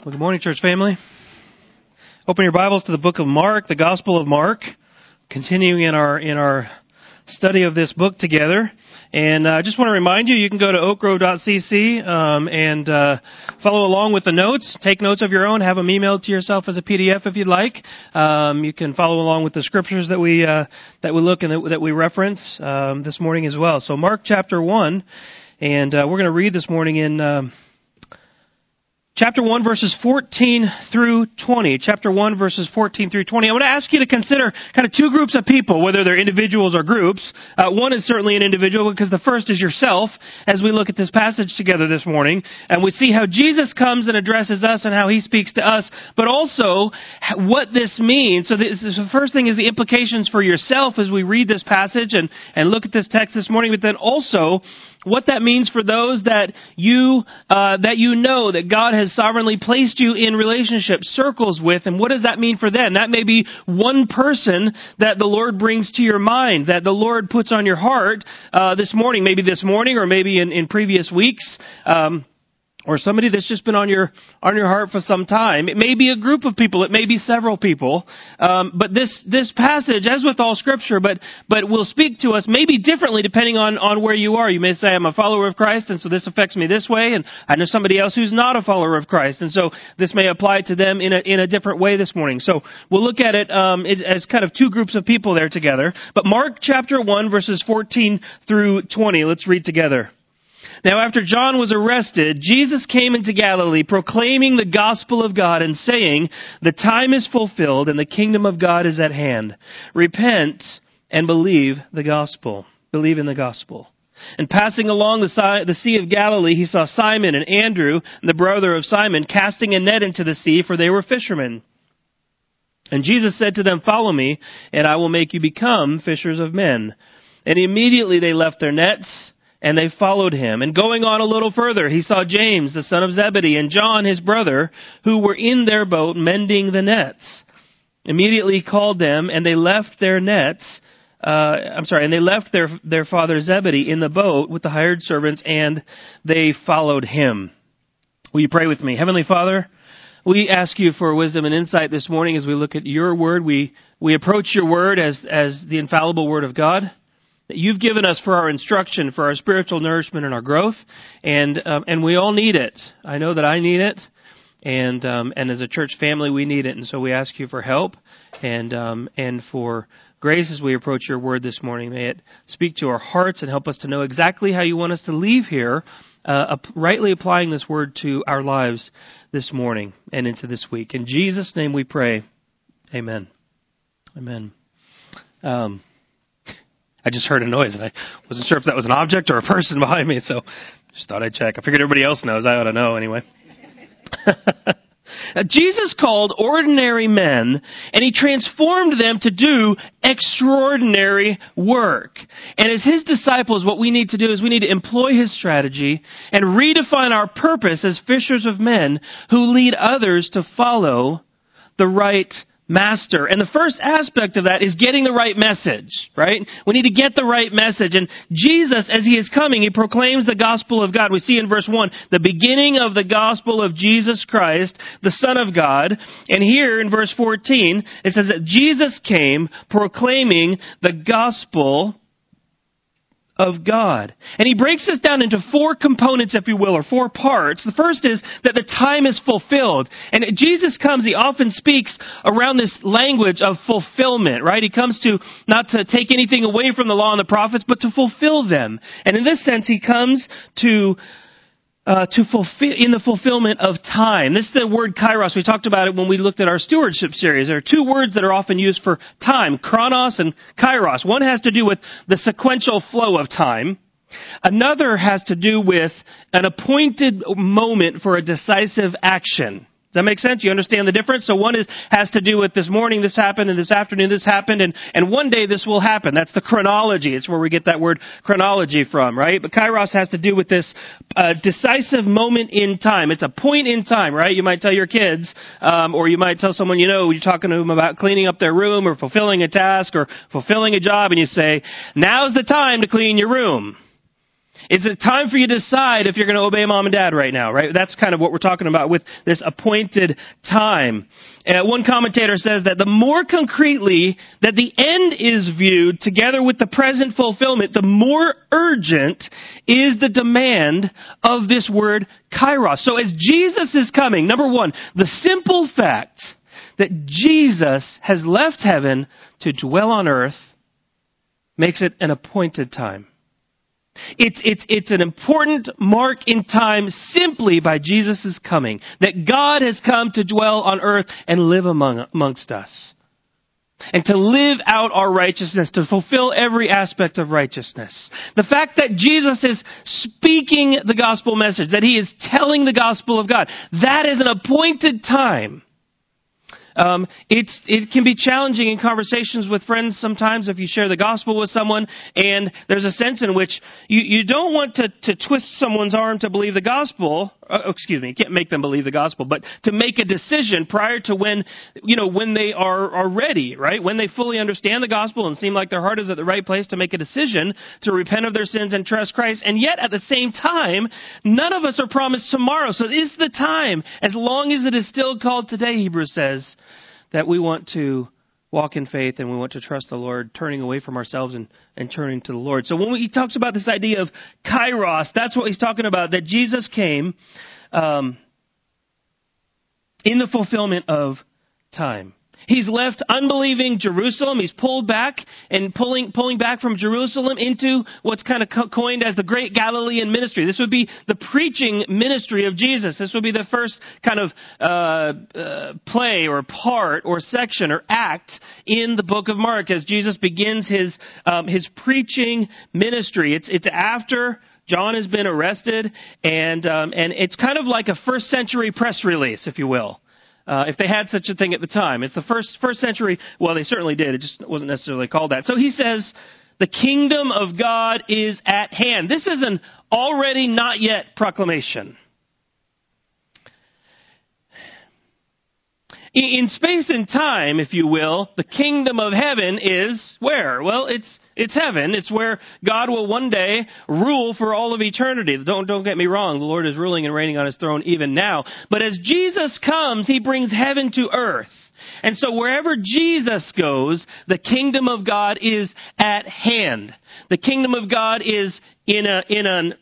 Well, good morning, church family. Open your Bibles to the book of Mark, the Gospel of Mark, continuing in our study of this book together. And I just want to remind you, you can go to oakgrove.cc and follow along with the notes. Take notes of your own. Have them emailed to yourself as a PDF if you'd like. You can follow along with the scriptures that we look and that we reference this morning as well. So Mark chapter 1, and we're going to read this morning in Chapter 1, verses 14 through 20. Chapter 1, verses 14 through 20. I want to ask you to consider kind of two groups of people, whether they're individuals or groups. One is certainly an individual because the first is yourself as we look at this passage together this morning. And we see how Jesus comes and addresses us and how He speaks to us, but also what this means. So the first thing is the implications for yourself as we read this passage and look at this text this morning, but then also what that means for those that you know that God has sovereignly placed you in relationship circles with, and what does that mean for them? That may be one person that the Lord brings to your mind, that the Lord puts on your heart this morning, or maybe in previous weeks. Or somebody that's just been on your heart for some time. It may be a group of people. It may be several people. But this passage, as with all Scripture, but will speak to us maybe differently depending on where you are. You may say, I'm a follower of Christ, and so this affects me this way. And I know somebody else who's not a follower of Christ, and so this may apply to them in a different way this morning. So we'll look at it as kind of two groups of people there together. But Mark chapter 1, verses 14 through 20. Let's read together. Now, after John was arrested, Jesus came into Galilee, proclaiming the gospel of God and saying, the time is fulfilled and the kingdom of God is at hand. Repent and believe the gospel. Believe in the gospel. And passing along the Sea of Galilee, he saw Simon and Andrew, the brother of Simon, casting a net into the sea, for they were fishermen. And Jesus said to them, follow me, and I will make you become fishers of men. And immediately they left their nets, and they followed him. And going on a little further, he saw James, the son of Zebedee, and John, his brother, who were in their boat mending the nets. Immediately he called them, and they left their nets, and they left their father Zebedee in the boat with the hired servants, and they followed him. Will you pray with me? Heavenly Father, we ask you for wisdom and insight this morning as we look at your word. We approach your word as the infallible word of God that you've given us for our instruction, for our spiritual nourishment and our growth, and we all need it. I know that I need it, and as a church family we need it, and so we ask you for help and for grace as we approach your word this morning. May it speak to our hearts and help us to know exactly how you want us to leave here, rightly applying this word to our lives this morning and into this week. In Jesus' name we pray. Amen. Amen. I just heard a noise, and I wasn't sure if that was an object or a person behind me, so just thought I'd check. I figured everybody else knows. I ought to know anyway. Jesus called ordinary men, and He transformed them to do extraordinary work. And as His disciples, what we need to do is we need to employ His strategy and redefine our purpose as fishers of men who lead others to follow the right master. And the first aspect of that is getting the right message, right? We need to get the right message. And Jesus, as He is coming, He proclaims the gospel of God. We see in verse 1, the beginning of the gospel of Jesus Christ, the Son of God. And here in verse 14, it says that Jesus came proclaiming the gospel of God. And He breaks this down into four components, if you will, or four parts. The first is that the time is fulfilled. And Jesus comes, He often speaks around this language of fulfillment, right? He comes to not to take anything away from the law and the prophets, but to fulfill them. And in this sense, He comes to fulfill in the fulfillment of time. This is the word kairos. We talked about it when we looked at our stewardship series. There are two words that are often used for time, chronos and kairos. One has to do with the sequential flow of time. Another has to do with an appointed moment for a decisive action. Does that make sense? You understand the difference? So one has to do with this morning this happened, and this afternoon this happened, and one day this will happen. That's the chronology. It's where we get that word chronology from, right? But kairos has to do with this decisive moment in time. It's a point in time, right? You might tell your kids, or you might tell someone you know, you're talking to them about cleaning up their room or fulfilling a task or fulfilling a job, and you say, now's the time to clean your room. It's a time for you to decide if you're going to obey mom and dad right now, right? That's kind of what we're talking about with this appointed time. One commentator says that the more concretely that the end is viewed together with the present fulfillment, the more urgent is the demand of this word kairos. So as Jesus is coming, number one, the simple fact that Jesus has left heaven to dwell on earth makes it an appointed time. It's an important mark in time simply by Jesus' coming. That God has come to dwell on earth and live amongst us. And to live out our righteousness, to fulfill every aspect of righteousness. The fact that Jesus is speaking the gospel message, that he is telling the gospel of God, that is an appointed time. It can be challenging in conversations with friends sometimes if you share the gospel with someone, and there's a sense in which you don't want to twist someone's arm to believe the gospel. You can't make them believe the gospel, but to make a decision prior to when they are ready, right? When they fully understand the gospel and seem like their heart is at the right place to make a decision to repent of their sins and trust Christ. And yet at the same time, none of us are promised tomorrow. So it is the time, as long as it is still called today, Hebrews says, that we want to walk in faith and we want to trust the Lord, turning away from ourselves and turning to the Lord. So when he talks about this idea of kairos, that's what he's talking about, that Jesus came in the fulfillment of time. He's left unbelieving Jerusalem. He's pulled back and pulling back from Jerusalem into what's kind of coined as the Great Galilean Ministry. This would be the preaching ministry of Jesus. This would be the first kind of play or part or section or act in the book of Mark as Jesus begins his preaching ministry. It's after John has been arrested, and it's kind of like a first century press release, if you will. If they had such a thing at the time. It's the first century, well, they certainly did. It just wasn't necessarily called that. So he says, the kingdom of God is at hand. This is an already not yet proclamation. In space and time, if you will, the kingdom of heaven is where? Well, it's heaven. It's where God will one day rule for all of eternity. Don't get me wrong. The Lord is ruling and reigning on his throne even now. But as Jesus comes, he brings heaven to earth. And so wherever Jesus goes, the kingdom of God is at hand. The kingdom of God is in an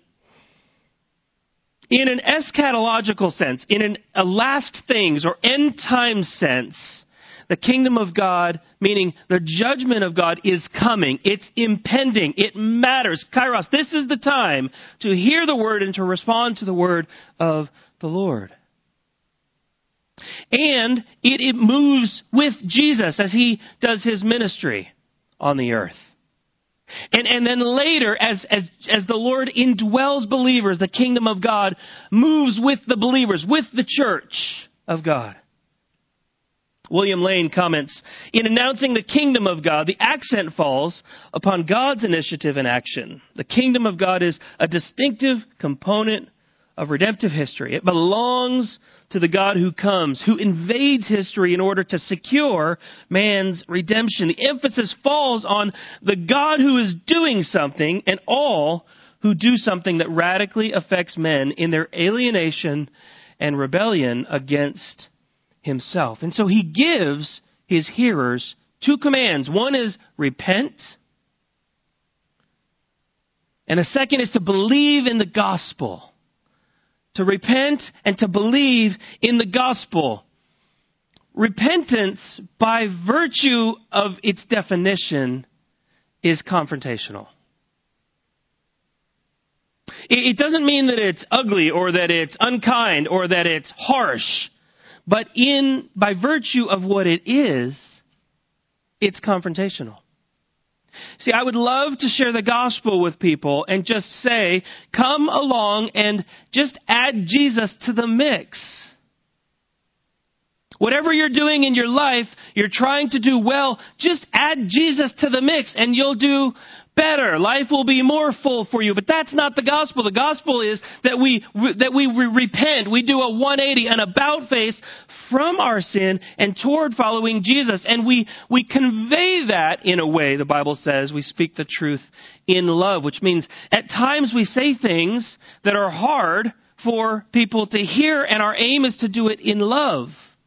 eschatological sense, in a last things or end time sense, the kingdom of God, meaning the judgment of God, is coming. It's impending. It matters. Kairos, this is the time to hear the word and to respond to the word of the Lord. And it moves with Jesus as he does his ministry on the earth. And then later, as the Lord indwells believers, the kingdom of God moves with the believers, with the church of God. William Lane comments, in announcing the kingdom of God, the accent falls upon God's initiative and action. The kingdom of God is a distinctive component of redemptive history. It belongs to the God who comes, who invades history in order to secure man's redemption. The emphasis falls on the God who is doing something and all who do something that radically affects men in their alienation and rebellion against himself. And so he gives his hearers two commands. One is repent, and the second is to believe in the gospel. To repent and to believe in the gospel. Repentance, by virtue of its definition, is confrontational. It doesn't mean that it's ugly or that it's unkind or that it's harsh. But by virtue of what it is, it's confrontational. See, I would love to share the gospel with people and just say, come along and just add Jesus to the mix. Whatever you're doing in your life, you're trying to do well, just add Jesus to the mix and you'll do better. Life will be more full for you. But that's not the gospel. The gospel is that we repent. We do a 180, an about face from our sin and toward following Jesus. And we convey that in a way, the Bible says, we speak the truth in love, which means at times we say things that are hard for people to hear, and our aim is to do it in love.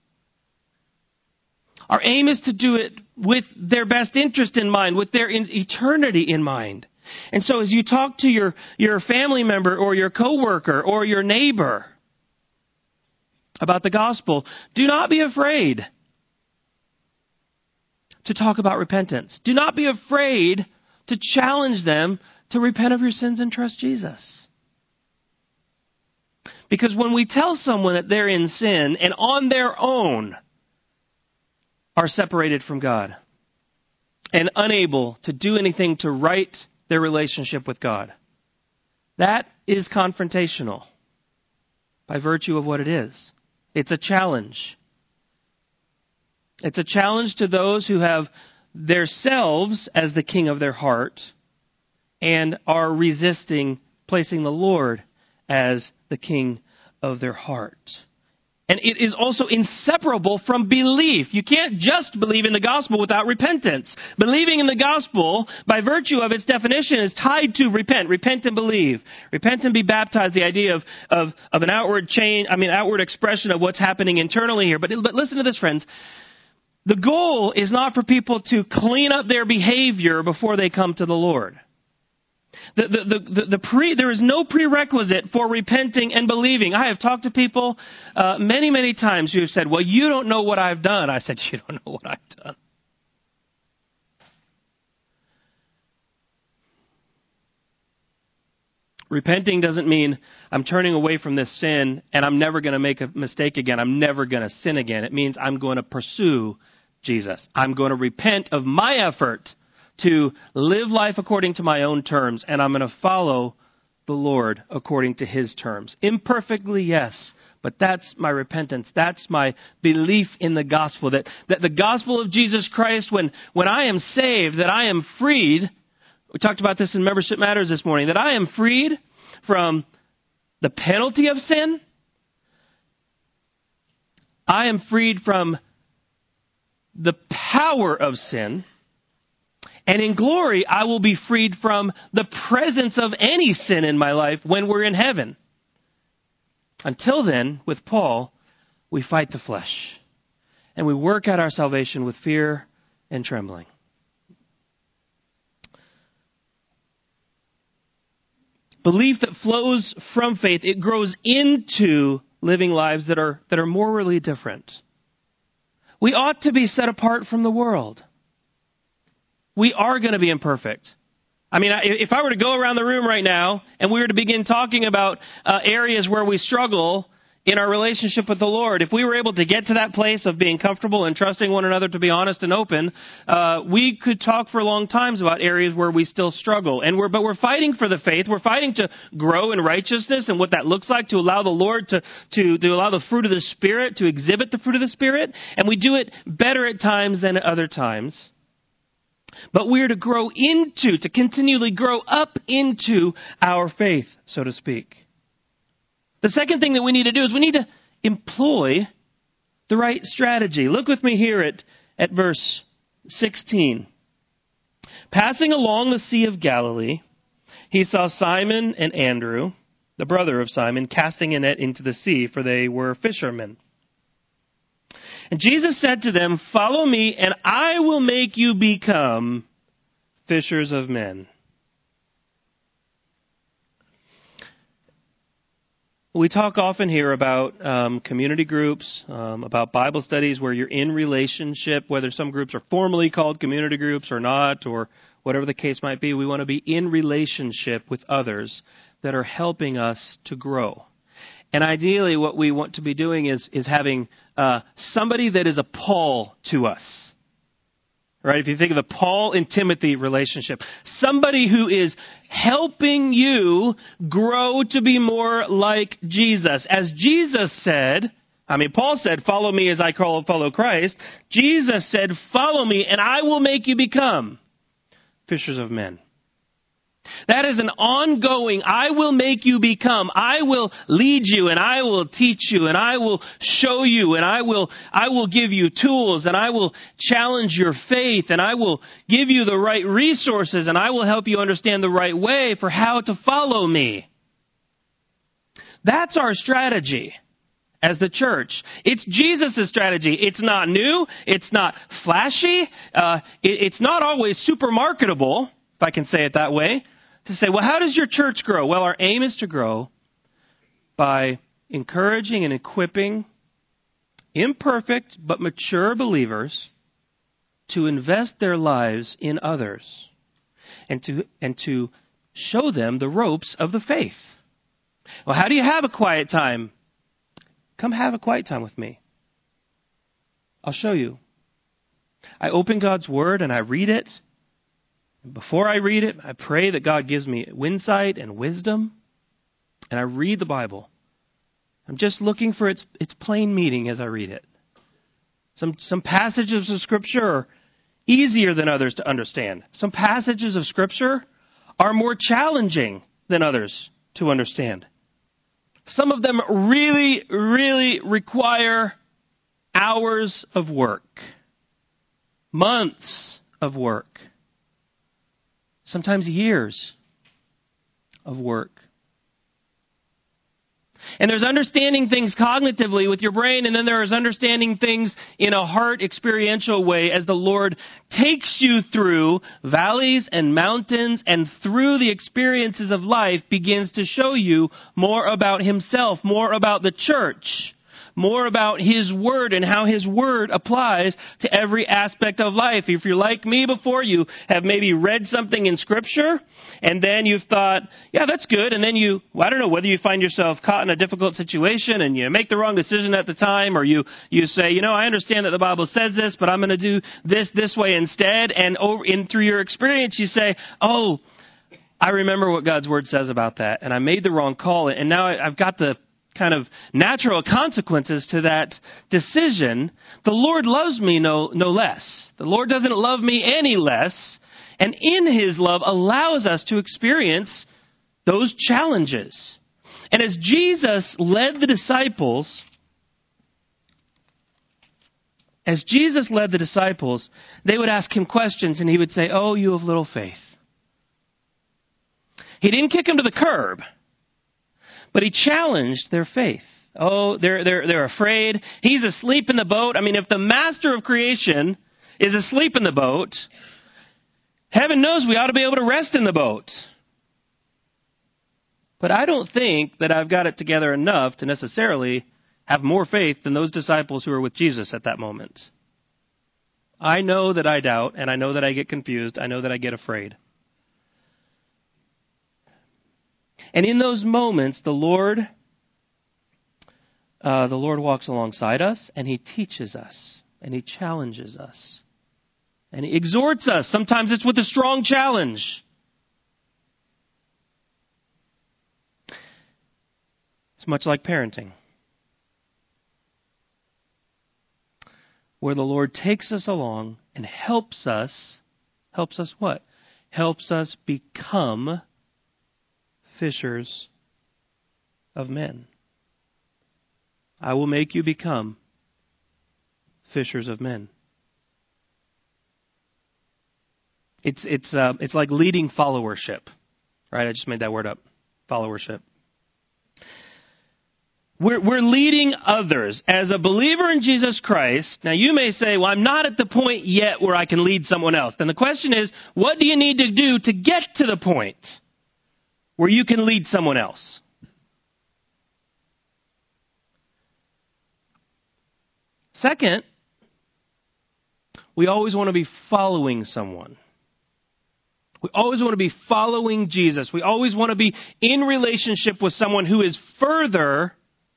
Our aim is to do it with their best interest in mind, with their eternity in mind. And so as you talk to your family member or your coworker or your neighbor about the gospel, do not be afraid to talk about repentance. Do not be afraid to challenge them to repent of your sins and trust Jesus. Because when we tell someone that they're in sin and on their own are separated from God and unable to do anything to right their relationship with God, that is confrontational by virtue of what it is. It's a challenge. It's a challenge to those who have themselves as the king of their heart and are resisting placing the Lord as the king of their heart. And it is also inseparable from belief. You can't just believe in the gospel without repentance. Believing in the gospel, by virtue of its definition, is tied to repent. Repent and believe. Repent and be baptized. The idea of an outward outward expression of what's happening internally here. But listen to this, friends. The goal is not for people to clean up their behavior before they come to the Lord. There is no prerequisite for repenting and believing. I have talked to people many, many times who have said, well, you don't know what I've done. I said, you don't know what I've done. Repenting doesn't mean I'm turning away from this sin and I'm never going to make a mistake again. I'm never going to sin again. It means I'm going to pursue Jesus. I'm going to repent of my effort to live life according to my own terms, and I'm going to follow the Lord according to His terms. Imperfectly, yes, but that's my repentance. That's my belief in the gospel, that the gospel of Jesus Christ, when I am saved, that I am freed. We talked about this in Membership Matters this morning, that I am freed from the penalty of sin. I am freed from the power of sin. And in glory, I will be freed from the presence of any sin in my life when we're in heaven. Until then, with Paul, we fight the flesh. And we work out our salvation with fear and trembling. Belief that flows from faith, it grows into living lives that are morally different. We ought to be set apart from the world. We are going to be imperfect. I mean, if I were to go around the room right now and we were to begin talking about areas where we struggle in our relationship with the Lord, if we were able to get to that place of being comfortable and trusting one another to be honest and open, we could talk for long times about areas where we still struggle. But we're fighting for the faith. We're fighting to grow in righteousness and what that looks like, to allow the Lord to allow the fruit of the Spirit, to exhibit the fruit of the Spirit. And we do it better at times than at other times. But we're to grow to continually grow up into our faith, so to speak. The second thing that we need to do is we need to employ the right strategy. Look with me here at verse 16. Passing along the Sea of Galilee, he saw Simon and Andrew, the brother of Simon, casting a net into the sea, for they were fishermen. And Jesus said to them, "Follow me, and I will make you become fishers of men." We talk often here about community groups, about Bible studies where you're in relationship, whether some groups are formally called community groups or not, or whatever the case might be. We want to be in relationship with others that are helping us to grow. And ideally, what we want to be doing is having somebody that is a Paul to us. Right? If you think of the Paul and Timothy relationship, somebody who is helping you grow to be more like Jesus. As Jesus said, Paul said, "Follow me as I follow Christ." Jesus said, "Follow me, and I will make you become fishers of men." That is an ongoing, I will make you become, I will lead you and I will teach you and I will show you and I will give you tools and I will challenge your faith and I will give you the right resources and I will help you understand the right way for how to follow me. That's our strategy as the church. It's Jesus' strategy. It's not new. It's not flashy. It's not always super marketable, if I can say it that way. To say, well, how does your church grow? Well, our aim is to grow by encouraging and equipping imperfect but mature believers to invest their lives in others and to show them the ropes of the faith. Well, how do you have a quiet time? Come have a quiet time with me. I'll show you. I open God's Word and I read it. Before I read it, I pray that God gives me insight and wisdom, and I read the Bible. I'm just looking for its plain meaning as I read it. Some passages of Scripture are easier than others to understand. Some passages of Scripture are more challenging than others to understand. Some of them really, really require hours of work, months of work. Sometimes years of work. And there's understanding things cognitively with your brain, and then there is understanding things in a heart experiential way as the Lord takes you through valleys and mountains and through the experiences of life begins to show you more about Himself, more about the church, more about His Word and how His Word applies to every aspect of life. If you're like me before, you have maybe read something in Scripture, and then you've thought, yeah, that's good. And then I don't know whether you find yourself caught in a difficult situation and you make the wrong decision at the time, or you say, I understand that the Bible says this, but I'm going to do this way instead. And through your experience, you say, oh, I remember what God's Word says about that, and I made the wrong call, and now I've got the kind of natural consequences to that decision. The Lord loves me no less. The Lord doesn't love me any less. And in His love allows us to experience those challenges. And as Jesus led the disciples, they would ask Him questions and He would say, oh, you of little faith. He didn't kick them to the curb, but He challenged their faith. Oh, they're afraid. He's asleep in the boat. I mean, if the master of creation is asleep in the boat, heaven knows we ought to be able to rest in the boat. But I don't think that I've got it together enough to necessarily have more faith than those disciples who were with Jesus at that moment. I know that I doubt, and I know that I get confused. I know that I get afraid. And in those moments, the Lord walks alongside us, and He teaches us, and He challenges us, and He exhorts us. Sometimes it's with a strong challenge. It's much like parenting, where the Lord takes us along and helps us what? Helps us become fishers of men. I will make you become fishers of men. It's like leading followership, right? I just made that word up. Followership. We're leading others. As a believer in Jesus Christ, now you may say, well, I'm not at the point yet where I can lead someone else. Then the question is, what do you need to do to get to the point where you can lead someone else? Second, we always want to be following someone. We always want to be following Jesus. We always want to be in relationship with someone who is further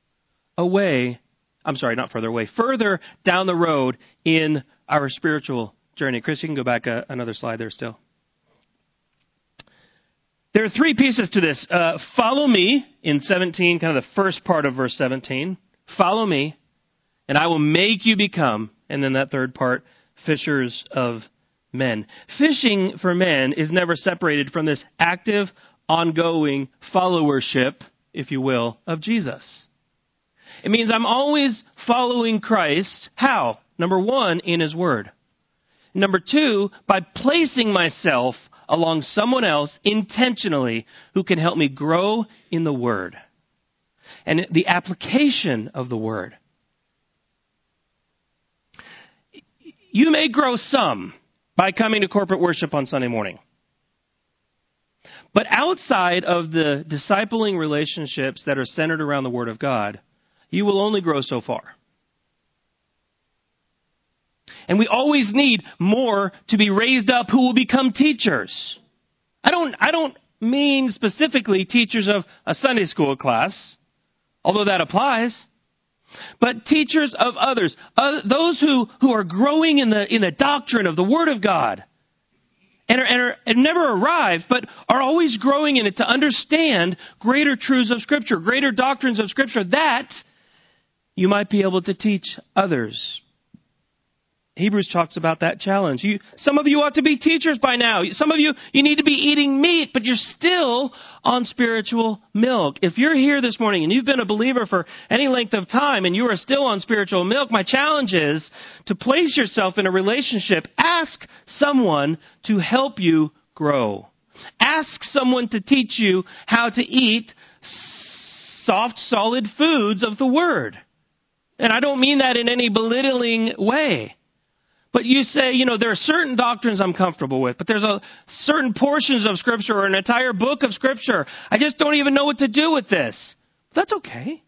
down the road in our spiritual journey. Chris, you can go back another slide there still. There are three pieces to this. Follow me in 17, kind of the first part of verse 17. Follow me, and I will make you become, and then that third part, fishers of men. Fishing for men is never separated from this active, ongoing followership, if you will, of Jesus. It means I'm always following Christ. How? Number one, in His Word. Number two, by placing myself along someone else intentionally who can help me grow in the Word and the application of the Word. You may grow some by coming to corporate worship on Sunday morning. But outside of the discipling relationships that are centered around the Word of God, you will only grow so far. And we always need more to be raised up who will become teachers. I don't mean specifically teachers of a Sunday school class, although that applies. But teachers of others, those who are growing in the doctrine of the Word of God, and never arrive, but are always growing in it to understand greater truths of Scripture, greater doctrines of Scripture, that you might be able to teach others. Hebrews talks about that challenge. Some of you ought to be teachers by now. Some of you need to be eating meat, but you're still on spiritual milk. If you're here this morning and you've been a believer for any length of time and you are still on spiritual milk, my challenge is to place yourself in a relationship. Ask someone to help you grow. Ask someone to teach you how to eat soft, solid foods of the Word. And I don't mean that in any belittling way. But you say, there are certain doctrines I'm comfortable with, but there's certain portions of Scripture or an entire book of Scripture. I just don't even know what to do with this. That's okay.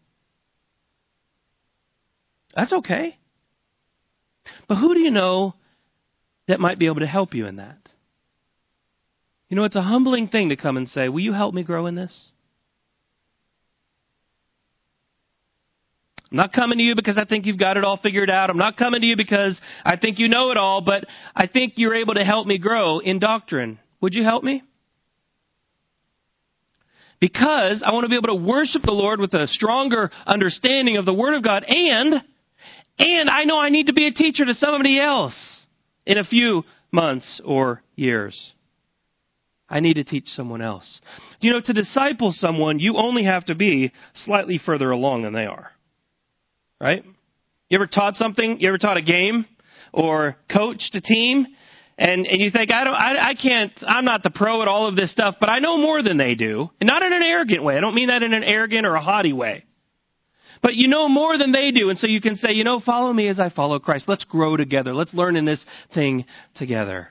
That's okay. But who do you know that might be able to help you in that? It's a humbling thing to come and say, will you help me grow in this? I'm not coming to you because I think you've got it all figured out. I'm not coming to you because I think you know it all, but I think you're able to help me grow in doctrine. Would you help me? Because I want to be able to worship the Lord with a stronger understanding of the Word of God, and I know I need to be a teacher to somebody else in a few months or years. I need to teach someone else. To disciple someone, you only have to be slightly further along than they are. Right? You ever taught something? You ever taught a game or coached a team? And you think, I'm not the pro at all of this stuff, but I know more than they do. And not in an arrogant way. I don't mean that in an arrogant or a haughty way. But you know more than they do. And so you can say, follow me as I follow Christ. Let's grow together. Let's learn in this thing together.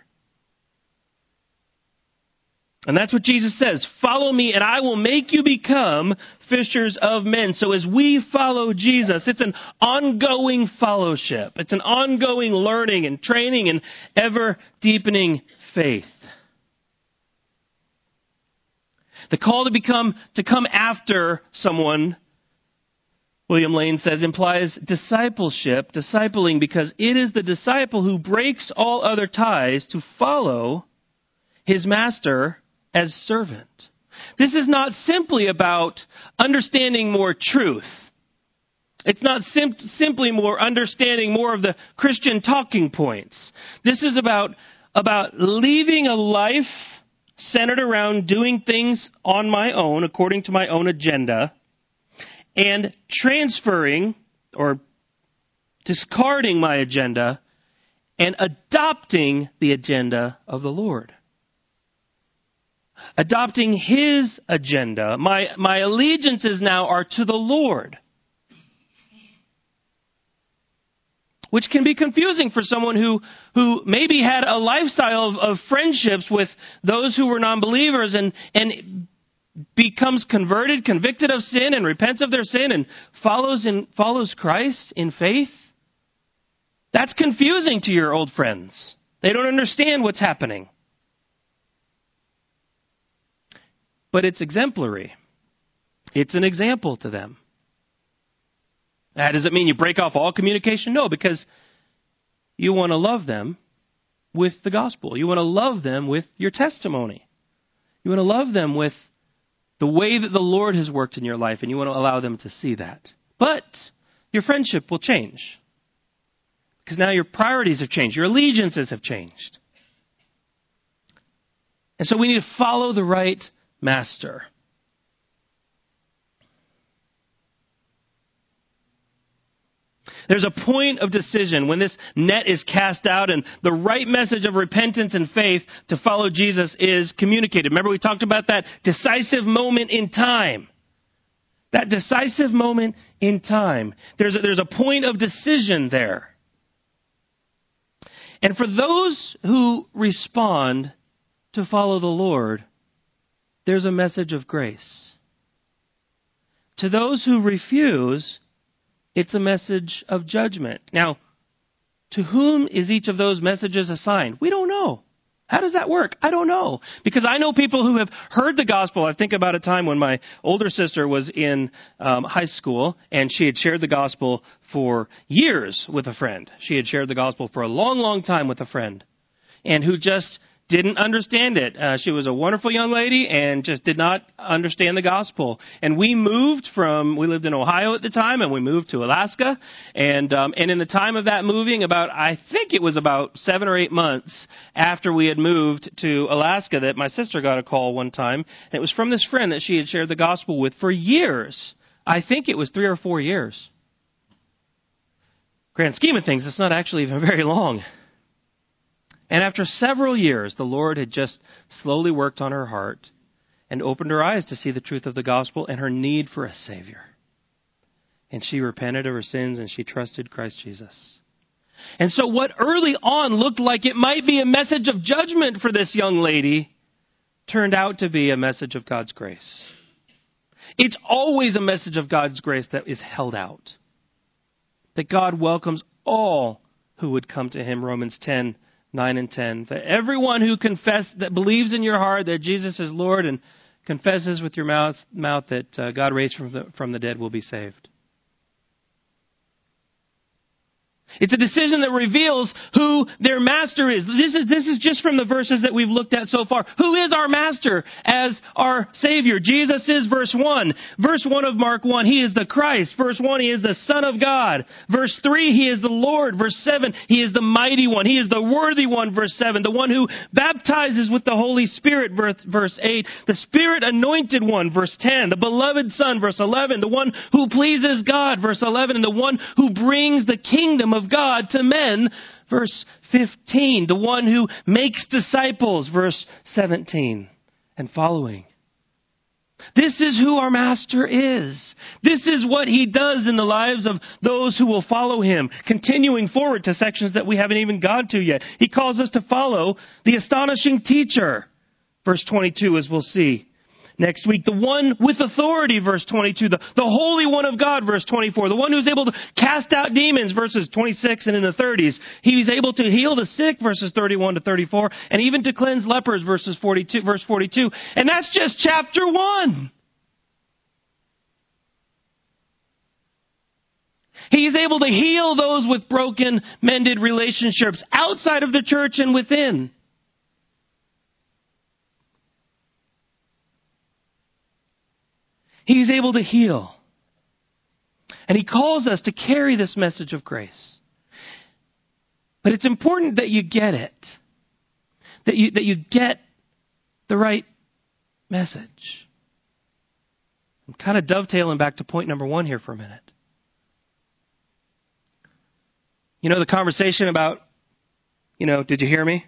And that's what Jesus says. Follow me and I will make you become fishers of men. So as we follow Jesus, it's an ongoing fellowship. It's an ongoing learning and training and ever deepening faith. The call to come after someone, William Lane says, implies discipleship, discipling, because it is the disciple who breaks all other ties to follow his master as servant. This is not simply about understanding more truth. It's not simply more understanding more of the Christian talking points. This is about leaving a life centered around doing things on my own, according to my own agenda, and transferring or discarding my agenda and adopting the agenda of the Lord. Adopting His agenda. My allegiances now are to the Lord. Which can be confusing for someone who maybe had a lifestyle of friendships with those who were non-believers and becomes converted, convicted of sin, and repents of their sin and follows Christ in faith. That's confusing to your old friends. They don't understand what's happening. But it's exemplary. It's an example to them. Does it mean you break off all communication? No, because you want to love them with the gospel. You want to love them with your testimony. You want to love them with the way that the Lord has worked in your life, and you want to allow them to see that. But your friendship will change. Because now your priorities have changed. Your allegiances have changed. And so we need to follow the right master. There's a point of decision when this net is cast out and the right message of repentance and faith to follow Jesus is communicated. Remember we talked about that decisive moment in time. That decisive moment in time. There's a point of decision there. And for those who respond to follow the Lord, there's a message of grace. To those who refuse, it's a message of judgment. Now, to whom is each of those messages assigned? We don't know. How does that work? I don't know. Because I know people who have heard the gospel. I think about a time when my older sister was in high school and she had shared the gospel for years with a friend. She had shared the gospel for a long, long time with a friend and who just didn't understand it. She was a wonderful young lady and just did not understand the gospel. And we lived in Ohio at the time, and we moved to Alaska. And in the time of that moving, I think it was about 7 or 8 months after we had moved to Alaska that my sister got a call one time. And it was from this friend that she had shared the gospel with for years. I think it was 3 or 4 years. Grand scheme of things, it's not actually even very long. And after several years, the Lord had just slowly worked on her heart and opened her eyes to see the truth of the gospel and her need for a Savior. And she repented of her sins and she trusted Christ Jesus. And so what early on looked like it might be a message of judgment for this young lady turned out to be a message of God's grace. It's always a message of God's grace that is held out. That God welcomes all who would come to Him, Romans 10, 9 and 10. That everyone who that believes in your heart that Jesus is Lord and confesses with your mouth that God raised from the dead will be saved. It's a decision that reveals who their master is. This is just from the verses that we've looked at so far. Who is our master as our Savior? Jesus is verse 1. Verse 1 of Mark 1, He is the Christ. Verse 1, He is the Son of God. Verse 3, He is the Lord. Verse 7, He is the mighty one. He is the worthy one. Verse 7, the one who baptizes with the Holy Spirit. Verse 8, the Spirit anointed one. Verse 10, the beloved Son. Verse 11, the one who pleases God. Verse 11, and the one who brings the kingdom of God to men, verse 15. The one who makes disciples, verse 17 and following. This is who our master is. This is what He does in the lives of those who will follow Him. Continuing forward to sections that we haven't even gone to yet. He calls us to follow the astonishing teacher. Verse 22, as we'll see next week. The one with authority, verse 22. The Holy One of God, verse 24. The one who's able to cast out demons, verses 26 and in the 30s. He's able to heal the sick, verses 31 to 34. And even to cleanse lepers, verse 42. And that's just chapter 1. He's able to heal those with broken, mended relationships outside of the church and within. He's able to heal. And He calls us to carry this message of grace. But it's important that you get it. That you get the right message. I'm kind of dovetailing back to point number 1 here for a minute. You know the conversation about, did you hear me?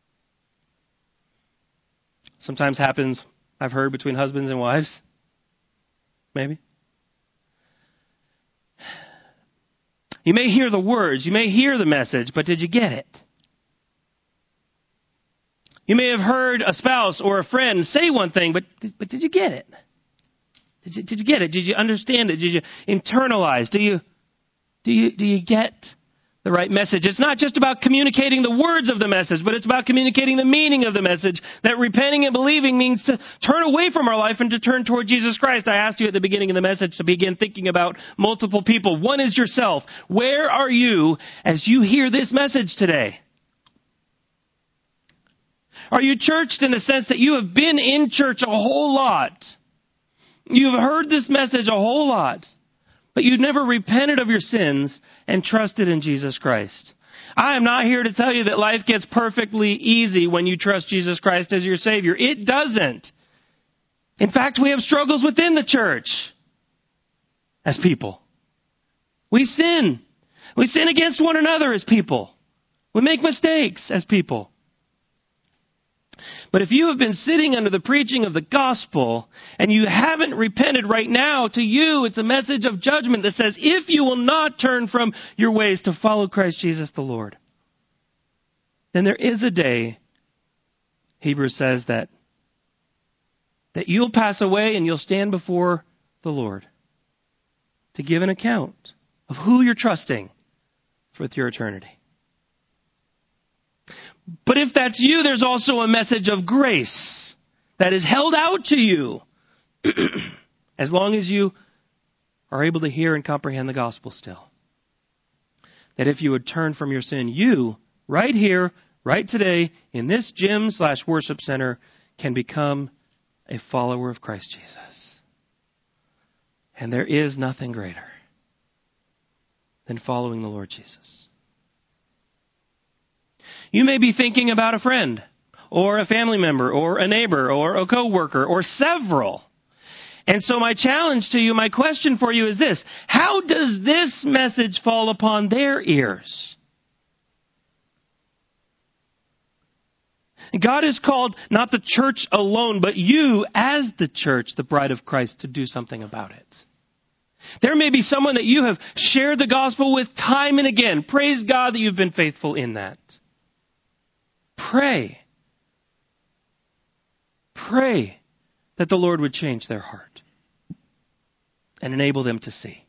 Sometimes happens, I've heard, between husbands and wives. Maybe. You may hear the words, you may hear the message, but did you get it? You may have heard a spouse or a friend say one thing, but did you get it? Did you get it? Did you understand it? Did you internalize? Do you get the right message? It's not just about communicating the words of the message, but it's about communicating the meaning of the message. That repenting and believing means to turn away from our life and to turn toward Jesus Christ. I asked you at the beginning of the message to begin thinking about multiple people. One is yourself. Where are you as you hear this message today? Are you churched in the sense that you have been in church a whole lot? You've heard this message a whole lot, but you've never repented of your sins and trusted in Jesus Christ. I am not here to tell you that life gets perfectly easy when you trust Jesus Christ as your Savior. It doesn't. In fact, we have struggles within the church as people. We sin. We sin against one another as people. We make mistakes as people. But if you have been sitting under the preaching of the gospel and you haven't repented right now, to you it's a message of judgment that says, if you will not turn from your ways to follow Christ Jesus the Lord, then there is a day, Hebrews says, that you'll pass away and you'll stand before the Lord to give an account of who you're trusting with your eternity. But if that's you, there's also a message of grace that is held out to you as long as you are able to hear and comprehend the gospel still. That if you would turn from your sin, you, right here, right today, in this gym/worship center, can become a follower of Christ Jesus. And there is nothing greater than following the Lord Jesus. You may be thinking about a friend, or a family member, or a neighbor, or a coworker, or several. And so my challenge to you, my question for you is this: how does this message fall upon their ears? God has called not the church alone, but you as the church, the bride of Christ, to do something about it. There may be someone that you have shared the gospel with time and again. Praise God that you've been faithful in that. Pray. Pray that the Lord would change their heart and enable them to see.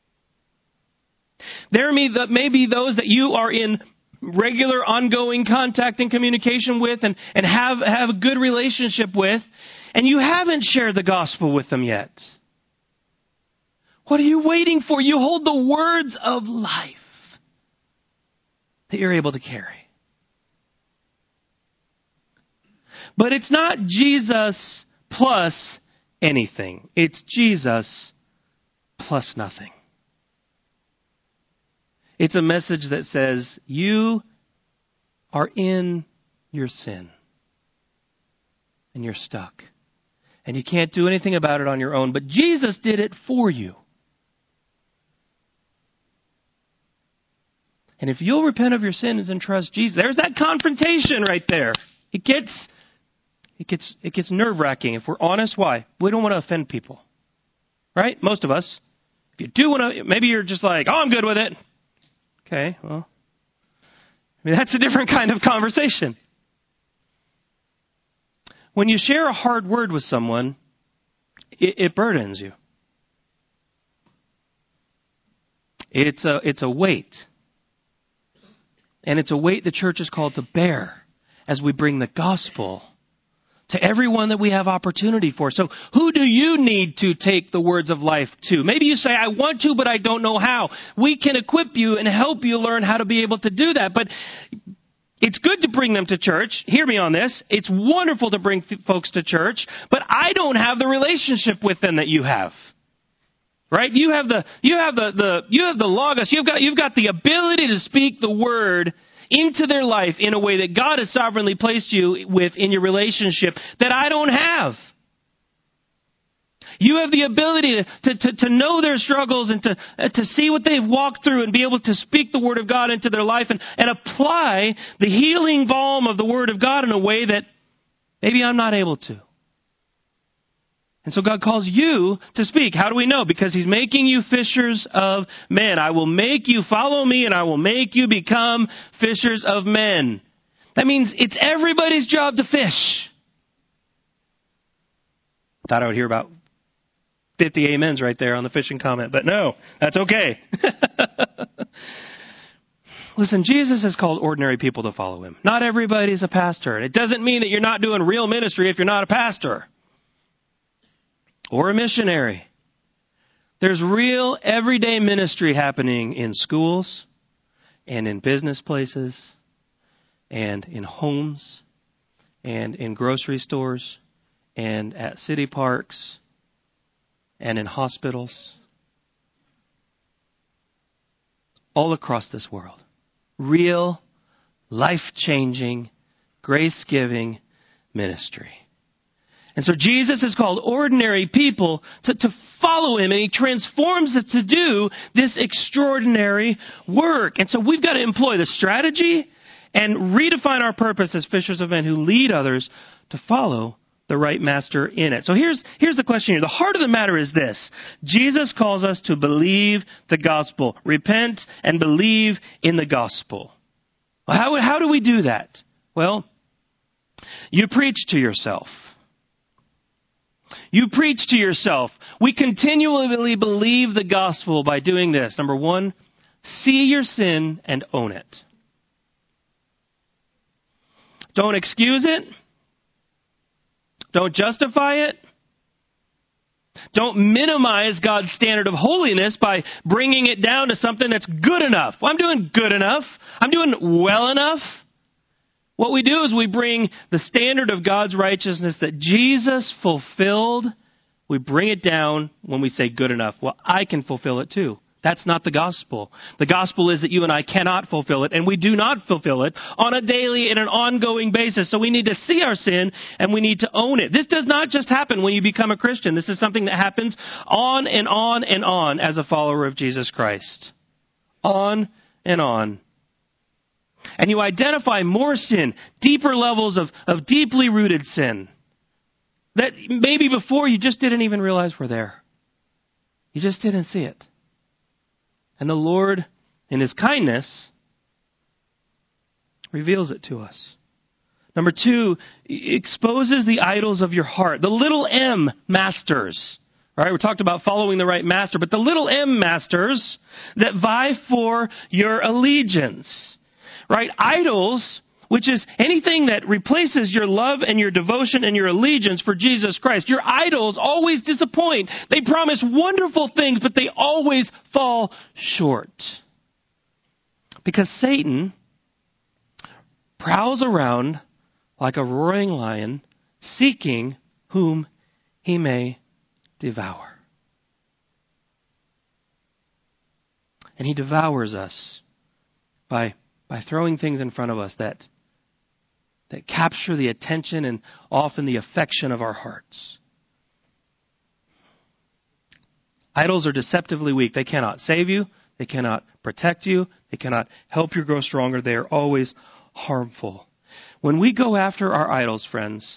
There may be those that you are in regular, ongoing contact and communication with and have a good relationship with, and you haven't shared the gospel with them yet. What are you waiting for? You hold the words of life that you're able to carry. But it's not Jesus plus anything. It's Jesus plus nothing. It's a message that says you are in your sin and you're stuck. And you can't do anything about it on your own, but Jesus did it for you. And if you'll repent of your sins and trust Jesus, there's that confrontation right there. It gets nerve-wracking if we're honest. Why? We don't want to offend people. Right? Most of us. If you do want to, maybe you're just like, oh, I'm good with it. Okay, well, that's a different kind of conversation. When you share a hard word with someone, it burdens you. It's a weight. And it's a weight the church is called to bear as we bring the gospel to everyone that we have opportunity for. So who do you need to take the words of life to? Maybe you say, I want to, but I don't know how. We can equip you and help you learn how to be able to do that. But it's good to bring them to church. Hear me on this. It's wonderful to bring folks to church, but I don't have the relationship with them that you have. Right? You have the logos. You've got the ability to speak the word into their life in a way that God has sovereignly placed you with in your relationship that I don't have. You have the ability to know their struggles and to see what they've walked through and be able to speak the word of God into their life and apply the healing balm of the word of God in a way that maybe I'm not able to. And so God calls you to speak. How do we know? Because He's making you fishers of men. I will make you follow me and I will make you become fishers of men. That means it's everybody's job to fish. Thought I would hear about 50 amens right there on the fishing comment, but no, that's okay. Listen, Jesus has called ordinary people to follow Him. Not everybody's a pastor. And it doesn't mean that you're not doing real ministry if you're not a pastor or a missionary. There's real everyday ministry happening in schools and in business places and in homes and in grocery stores and at city parks and in hospitals all across this world. real, life-changing, grace-giving ministry. And so Jesus has called ordinary people to follow him, and he transforms us to do this extraordinary work. And so we've got to employ the strategy and redefine our purpose as fishers of men who lead others to follow the right master in it. So here's the question here. The heart of the matter is this. Jesus calls us to believe the gospel. Repent and believe in the gospel. How do we do that? Well, you preach to yourself. You preach to yourself. We continually believe the gospel by doing this. Number one, see your sin and own it. Don't excuse it. Don't justify it. Don't minimize God's standard of holiness by bringing it down to something that's good enough. Well, I'm doing good enough. I'm doing well enough. What we do is we bring the standard of God's righteousness that Jesus fulfilled. We bring it down when we say good enough. Well, I can fulfill it too. That's not the gospel. The gospel is that you and I cannot fulfill it, and we do not fulfill it on a daily and an ongoing basis. So we need to see our sin, and we need to own it. This does not just happen when you become a Christian. This is something that happens on and on and on as a follower of Jesus Christ. On and on. And you identify more sin, deeper levels of deeply rooted sin that maybe before you just didn't even realize were there. You just didn't see it. And the Lord, in his kindness, reveals it to us. Number two, exposes the idols of your heart. The little m masters. All right, we talked about following the right master, but the little m masters that vie for your allegiance. Right? Idols, which is anything that replaces your love and your devotion and your allegiance for Jesus Christ. Your idols always disappoint. They promise wonderful things, but they always fall short. Because Satan prowls around like a roaring lion, seeking whom he may devour. And he devours us by throwing things in front of us that capture the attention and often the affection of our hearts. Idols are deceptively weak. They cannot save you. They cannot protect you. They cannot help you grow stronger. They are always harmful. When we go after our idols, friends,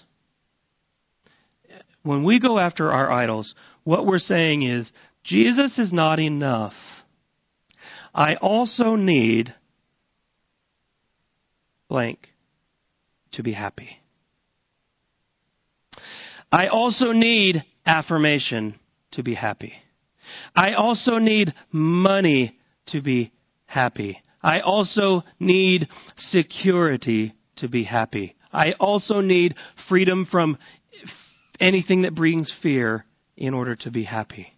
when we go after our idols, what we're saying is, Jesus is not enough. I also need blank to be happy. I also need affirmation to be happy. I also need money to be happy. I also need security to be happy. I also need freedom from anything that brings fear in order to be happy.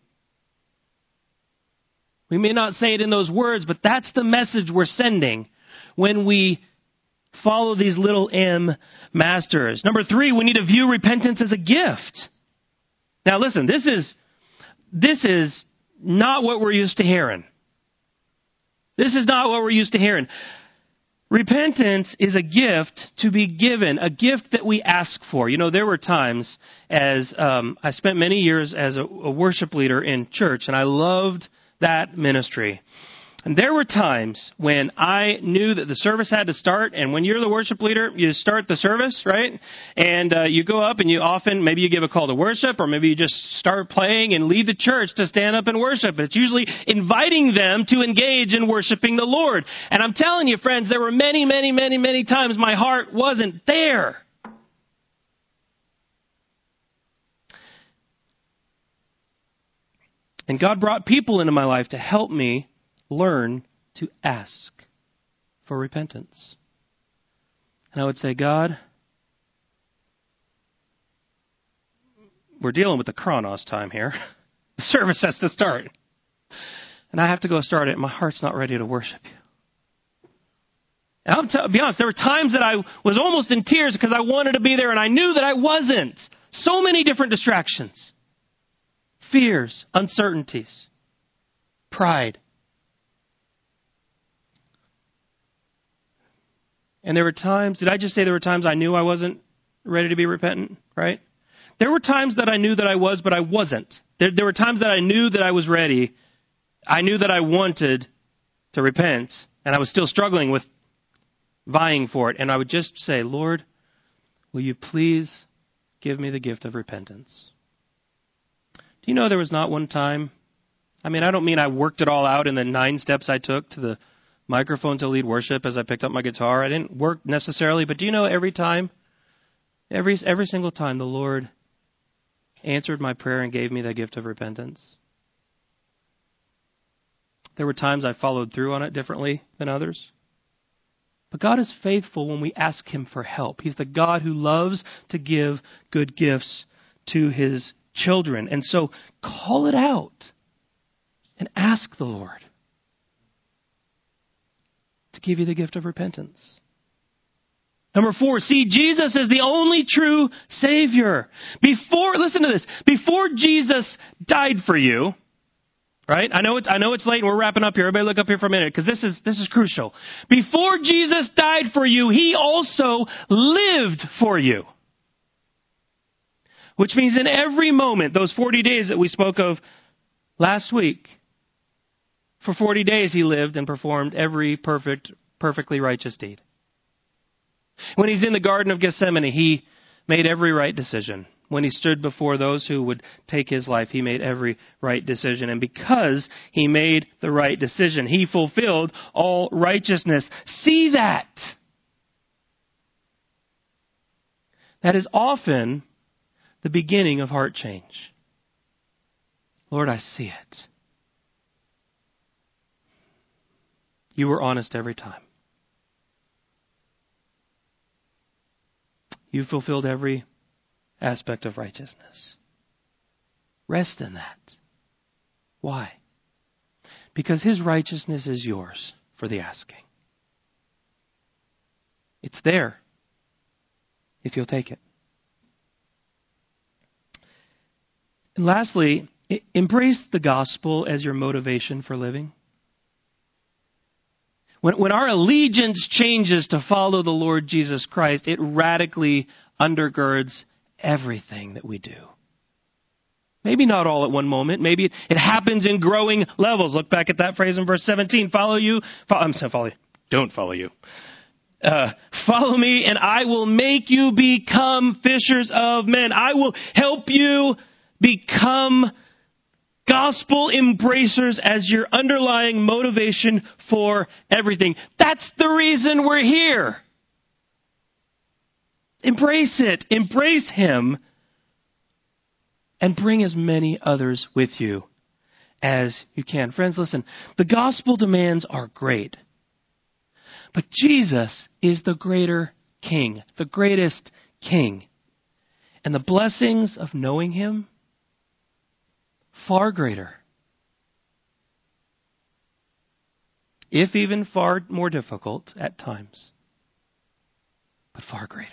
We may not say it in those words, but that's the message we're sending when we follow these little m masters. Number three, we need to view repentance as a gift. Now listen, this is not what we're used to hearing. This is not what we're used to hearing. Repentance is a gift to be given, a gift that we ask for. You know, there were times as I spent many years as a worship leader in church, and I loved that ministry. And there were times when I knew that the service had to start, and when you're the worship leader, you start the service, right? And you go up and you often, maybe you give a call to worship, or maybe you just start playing and lead the church to stand up and worship. It's usually inviting them to engage in worshiping the Lord. And I'm telling you, friends, there were many times my heart wasn't there. And God brought people into my life to help me learn to ask for repentance. And I would say, God, we're dealing with the chronos time here. The service has to start. And I have to go start it. My heart's not ready to worship you. And I'll be honest, there were times that I was almost in tears because I wanted to be there and I knew that I wasn't. So many different distractions. Fears, uncertainties, pride. And there were times, did I just say there were times I knew I wasn't ready to be repentant, right? There were times that I knew that I was, but I wasn't. There were times that I knew that I was ready. I knew that I wanted to repent, and I was still struggling with vying for it. And I would just say, Lord, will you please give me the gift of repentance? Do you know there was not one time? I mean, I don't mean I worked it all out in the 9 steps I took to the microphone to lead worship as I picked up my guitar. I didn't work necessarily, but do you know every time, every single time the Lord answered my prayer and gave me the gift of repentance? There were times I followed through on it differently than others. But God is faithful when we ask Him for help. He's the God who loves to give good gifts to His children. And so call it out and ask the Lord to give you the gift of repentance. Number 4, see Jesus as the only true Savior. Listen to this. Before Jesus died for you, right? I know it's late and we're wrapping up here. Everybody look up here for a minute because this is crucial. Before Jesus died for you, He also lived for you. Which means in every moment, those 40 days that we spoke of last week, for 40 days He lived and performed every perfectly righteous deed. When He's in the Garden of Gethsemane, He made every right decision. When He stood before those who would take His life, He made every right decision. And because He made the right decision, He fulfilled all righteousness. See that. That is often the beginning of heart change. Lord, I see it. You were honest every time. You fulfilled every aspect of righteousness. Rest in that. Why? Because His righteousness is yours for the asking. It's there if you'll take it. And lastly, embrace the gospel as your motivation for living. When our allegiance changes to follow the Lord Jesus Christ, it radically undergirds everything that we do. Maybe not all at one moment. Maybe it happens in growing levels. Look back at that phrase in verse 17. Don't follow you. Follow me and I will make you become fishers of men. I will help you become gospel embracers as your underlying motivation for everything. That's the reason we're here. Embrace it. Embrace Him. And bring as many others with you as you can. Friends, listen. The gospel demands are great. But Jesus is the greater King. The greatest King. And the blessings of knowing Him, far greater. If even far more difficult at times. But far greater.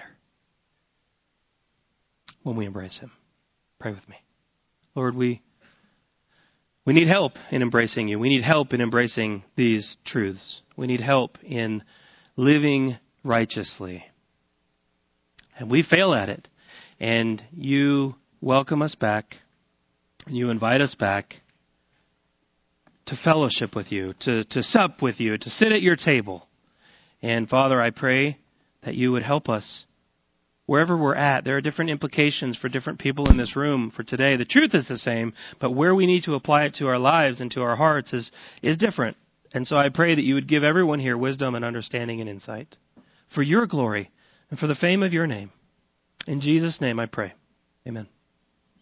When we embrace Him. Pray with me. Lord, we need help in embracing You. We need help in embracing these truths. We need help in living righteously. And we fail at it. And You welcome us back. You invite us back to fellowship with You, to sup with You, to sit at Your table. And Father, I pray that You would help us wherever we're at. There are different implications for different people in this room for today. The truth is the same, but where we need to apply it to our lives and to our hearts is different. And so I pray that You would give everyone here wisdom and understanding and insight for Your glory and for the fame of Your name. In Jesus' name I pray. Amen.